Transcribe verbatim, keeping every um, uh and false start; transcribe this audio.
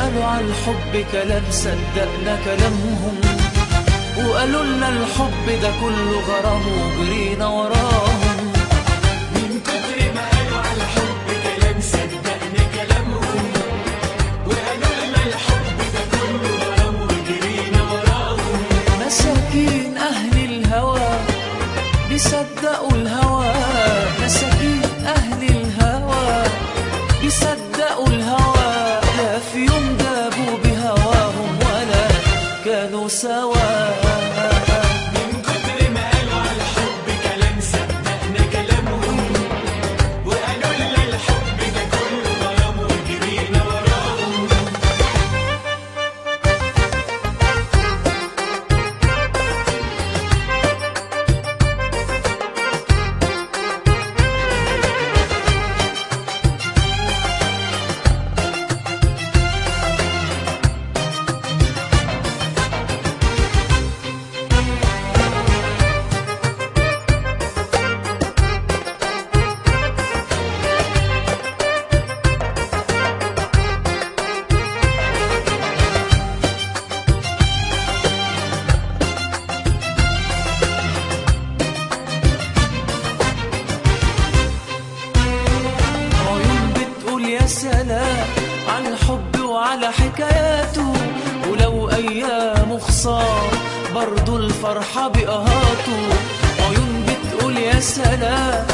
قالوا على الحب كلام صدقنا كلامهم، وقالوا لنا الحب ده كله غرام وجرينا وراهم. من كتر ما قالوا على الحب كلام صدقنا كلامهم، وقالوا لنا الحب ده كله غرام وجرينا وراهم. مساكين أهل الهوى بيصدقوا الهوى، مساكين أهل الهوى بيصدقوا الهوى، لا في يوم جابوا بهواهم ولا كانوا سوا. من كتر ما قالوا على الحب كلام صدقنا كلامهم، وقالوا لنا الحب ده كله غرام وجرينا وراهم. سلام على الحب وعلى حكاياته، ولو أيامه خسار برضو الفرحة بقهاته. عيون بتقول يا سلام